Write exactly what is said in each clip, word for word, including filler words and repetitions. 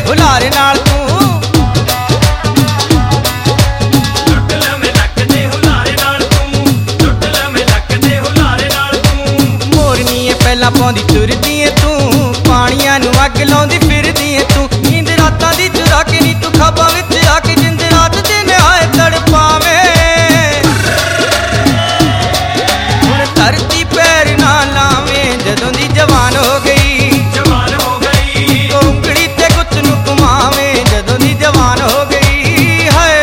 ਹੁਲਾਰੇ ਨਾਲ ਤੂੰ ਲੁੱਟ ਲਵੇਂ ਲੱਕ ਦੇ ਹੁਲਾਰੇ ਨਾਲ ਤੂੰ ਲੁੱਟ ਲਵੇਂ ਲੱਕ ਦੇ ਹੁਲਾਰੇ ਨਾਲ ਤੂੰ ਮੋਰਨੀ ਏ ਪਹਿਲਾਂ ਪਾਉਂਦੀ ਤੁਰਦੀ ਏ ਤੂੰ ਪਾਣੀਆਂ ਨੂੰ ਅੱਗ ਲਾਉਂਦੀ ਫਿਰਦੀ ਏ ਤੂੰ ਨੀਂਦ ਰਾਤਾਂ ਦੀ ਚੁਰਾ ਕੇ ਨੀ ਤੂੰ ਖਾਬਾਂ ਵਿੱਚ ਆ ਕੇ ਜਿੰਦ ਰਾਤ ਦੇ ਨਿਹਾਏ ਤੜਪਾਵੇਂ ਹੁਣ ਧਰਤੀ ਪੈਰ ਨਾ ਲਾਵੇਂ ਜਦੋਂ ਦੀ ਜਵਾਨ ਹੋ ਗਈ ਜਵਾਨ ਹੋ ਗਈ ਉਂਗਲੀ ਤੇ ਗੁੱਤ ਨੂੰ ਘੁਮਾਵੇਂ ਜਦੋਂ ਦੀ ਜਵਾਨ ਹੋ ਗਈ ਹਾਏ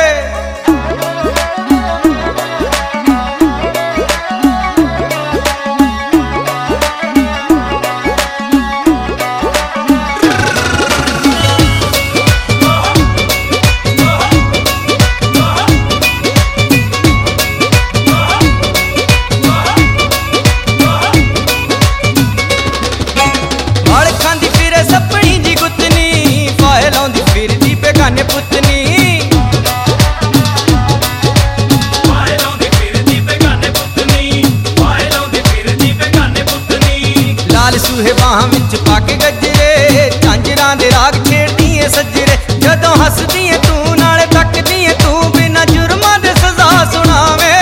ਵਾਲ ਖਾਂਦੀ ਫਿਰੇ ਸੱਪਣੀ ਜੀ ਗੁੱਤਨੀ ਫਾਇਲ ਲਾਉਂਦੀ ਫਿਰਦੀ ਬੇਗਾਨੇ ਪੁੱਤਨੀ ਵਾਏ ਲਾਉਂਦੀ ਫਿਰਦੀ ਬੇਗਾਨੇ ਪੁੱਤਨੀ ਵਾਏ ਲਾਉਂਦੀ ਫਿਰਦੀ ਬੇਗਾਨੇ ਪੁੱਤਨੀ ਲਾਲ ਸੂਹੇ ਬਾਹਾਂ ਵਿੱਚ ਪਾ ਕੇ ਗੱਜਰੇ ਝਾਂਜਰਾਂ ਦੇ ਰਾਗ ਛੇੜਦੀ ਏ ਸੱਜਰੇ ਜਦੋਂ ਹੱਸਦੀ ਏ ਤੂੰ ਨਾਲੇ ਤੱਕਦੀ ਏ ਤੂੰ ਬਿਨਾਂ ਜੁਰਮਾਂ ਦੇ ਸਜ਼ਾ ਸੁਣਾਵੇਂ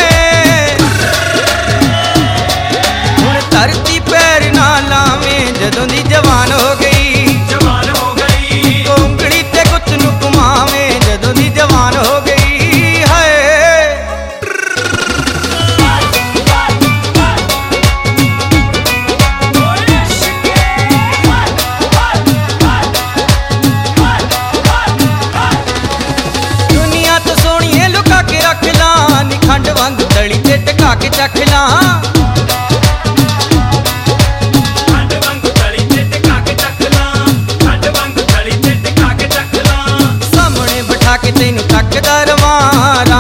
ਹੁਣ ਧਰਤੀ ਪੈਰ ਨਾ ਲਾਵੇਂ ਜਦੋਂ ਦੀ ਜਵਾਨ ਹੋ ਗਈ ਜਵਾਨ ਹੋ ਗਈ ਉਂਗਲੀ ਤੇ ਗੁੱਤ ਨੂੰ ਘੁਮਾਵੇਂ ਜਦੋਂ ਦੀ ਜਵਾਨ ਹੋ ਗਈ ਹਾਏ ਦੁਨੀਆ ਤੋਂ ਸੋਹਣੀਏ ਲੁਕਾ ਕੇ ਰੱਖ ਲਾਂ ਨੀ ਖੰਡ ਵਾਂਗ ਤਲੀ ਤੇ ਟਿਕਾ ਕੇ ਚੱਖ ਲਾਂ ਖੰਡ ਵਾਂਗੂ ਤਲੀ ਤੇ ਟਿਕਾ ਕੇ ਚੱਕ ਲਾਂ ਖੰਡ ਵਾਂਗੂ ਤਲੀ ਤੇ ਟਿਕਾ ਕੇ ਚੱਕ ਲਾਂ ਸਾਹਮਣੇ ਬਿਠਾ ਕੇ ਤੈਨੂੰ ਤੱਕਦਾ ਰਵਾਂ